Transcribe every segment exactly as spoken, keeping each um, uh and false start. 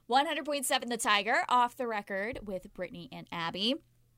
one hundred point seven The Tiger, Off the Record with Brittany and Abby.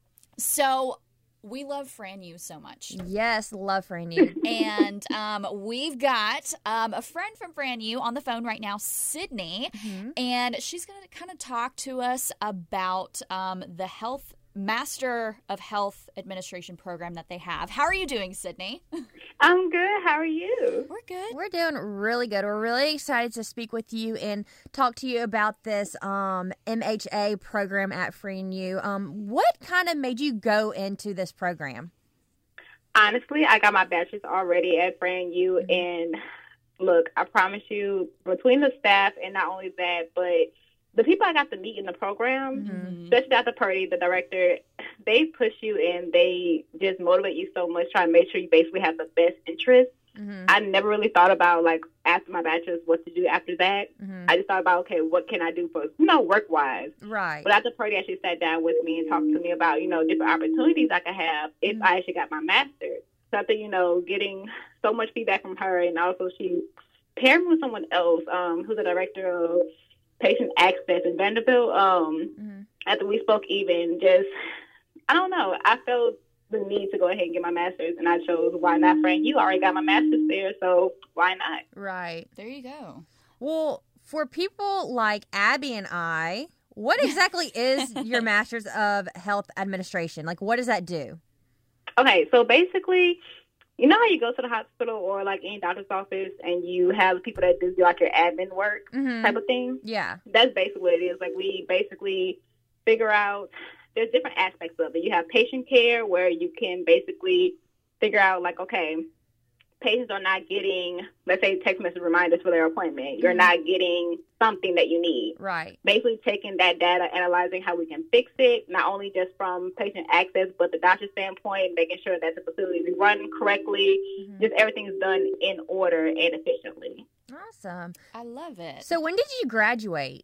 So we love Fran U so much. Yes, love Fran U. And um, we've got um, a friend from Fran U on the phone right now, Sydney, mm-hmm. and she's going to kind of talk to us about um, the Health Master of Health Administration program that they have. How are you doing, Sydney? I'm good. How are you? We're good. We're doing really good. We're really excited to speak with you and talk to you about this um, M H A program at Fran U. Um, what kind of made you go into this program? Honestly, I got my bachelor's already at Fran U, mm-hmm. and look, I promise you, between the staff and not only that, but the people I got to meet in the program, mm-hmm. especially Doctor Purdy, the director, they push you and they just motivate you so much, trying to make sure you basically have the best interest. Mm-hmm. I never really thought about, like, after my bachelor's, what to do after that. Mm-hmm. I just thought about, okay, what can I do for, you know, work-wise. Right. But Doctor Purdy actually sat down with me and talked to me about, you know, different opportunities I could have if mm-hmm. I actually got my master's. So I think, you know, getting so much feedback from her, and also she paired me with someone else um, who's the director of patient access in Vanderbilt. Um, mm-hmm. After we spoke even, just, I don't know, I felt the need to go ahead and get my master's, and I chose, why not, Fran? You already got my master's there, so why not? Right. There you go. Well, for people like Abby and I, what exactly is your master's of health administration? Like, what does that do? Okay, so basically, you know how you go to the hospital or, like, any doctor's office and you have people that do, like, your admin work mm-hmm. type of thing? Yeah. That's basically what it is. Like, we basically figure out, there's different aspects of it. You have patient care, where you can basically figure out, like, okay, patients are not getting, let's say, text message reminders for their appointment. You're mm-hmm. not getting something that you need. Right. Basically taking that data, analyzing how we can fix it, not only just from patient access, but the doctor's standpoint, making sure that the facility is run correctly, mm-hmm. just everything is done in order and efficiently. Awesome. I love it. So when did you graduate?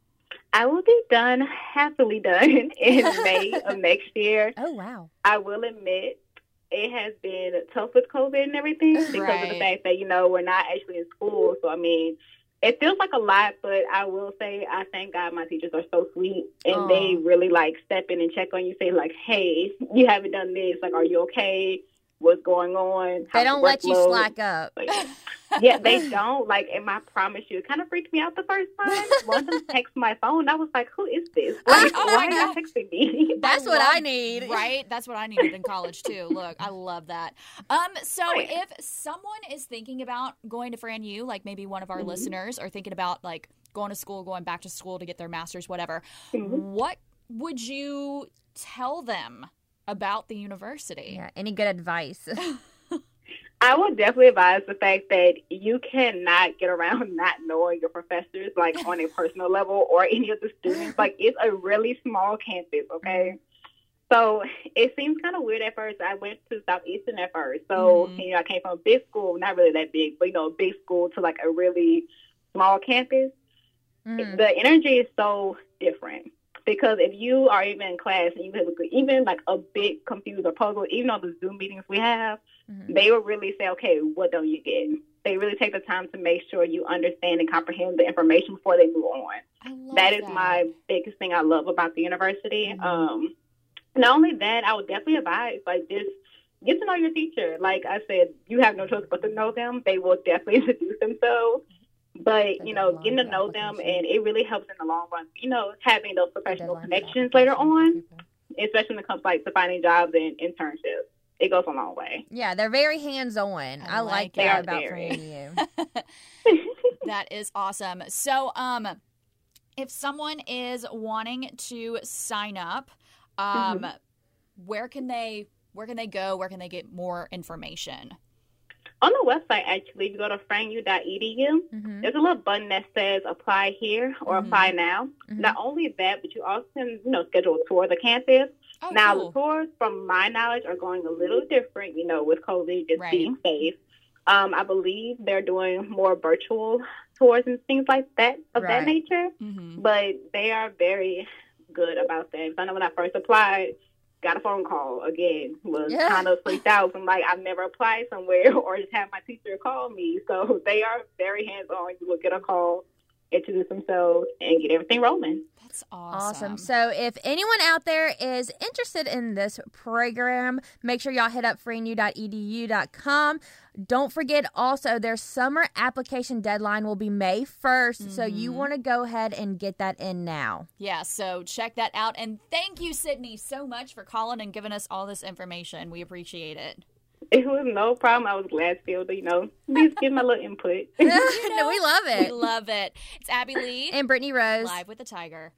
I will be done, happily done, in May of next year. Oh, wow. I will admit, it has been tough with COVID and everything because right. of the fact that, you know, we're not actually in school. So, I mean, it feels like a lot, but I will say I thank God my teachers are so sweet, and Aww. They really, like, step in and check on you, say, like, hey, you haven't done this. Like, are you okay? What's going on? They don't let you slack up. Like, yeah, they don't. Like, and I promise you, it kind of freaked me out the first time. One of them texted my phone. I was like, who is this? Like, oh why are you texting me? That's I what love, I need. Right? That's what I needed in college, too. Look, I love that. Um, So oh, yeah. if someone is thinking about going to Fran U, like maybe one of our mm-hmm. listeners, or thinking about, like, going to school, going back to school to get their master's, whatever, mm-hmm. what would you tell them about the university? Yeah, any good advice? I would definitely advise the fact that you cannot get around not knowing your professors, like, on a personal level, or any of the students. Like, it's a really small campus, okay? So it seems kind of weird at first. I went to Southeastern at first. So, mm-hmm. you know, I came from a big school, not really that big, but, you know, a big school to, like, a really small campus. Mm-hmm. The energy is so different. Because if you are even in class and you have even like a bit confused or puzzled, even on the Zoom meetings we have, mm-hmm. they will really say, okay, what don't you get? They really take the time to make sure you understand and comprehend the information before they move on. I love that is that. my biggest thing I love about the university. Mm-hmm. Um, not only that, I would definitely advise, like, just get to know your teacher. Like I said, you have no choice but to know them. They will definitely introduce themselves. But, you know, getting to know them, and it really helps in the long run, you know, having those professional connections later on, especially when it comes, like, to finding jobs and internships. It goes a long way. Yeah, they're very hands-on. I, I like, like that about Fran U. That is awesome. So, um, if someone is wanting to sign up, um, mm-hmm. where can they where can they go? Where can they get more information? On the website, actually, if you go to fran u dot e d u, mm-hmm. there's a little button that says apply here or mm-hmm. apply now. Mm-hmm. Not only that, but you also can, you know, schedule a tour of the campus. Oh, now, cool. the tours, from my knowledge, are going a little different, you know, with COVID just right. being safe. Um, I believe they're doing more virtual tours and things like that, of right. that nature. Mm-hmm. But they are very good about that. I know when I first applied, got a phone call again, was yeah. kind of freaked out from, like, I've never applied somewhere or just have my teacher call me. So they are very hands-on. You will get a call introduce themselves, and get everything rolling. That's awesome. Awesome. So if anyone out there is interested in this program, make sure y'all hit up freenu dot e d u dot com. Don't forget also their summer application deadline will be May first, mm-hmm. so you want to go ahead and get that in now. Yeah, so check that out. And thank you, Sydney, so much for calling and giving us all this information. We appreciate it. It was no problem. I was glad to be able to, you know, at least give my little input. You know, we love it. We love it. It's Abby Lee. And Brittany Rose. Live with the Tiger.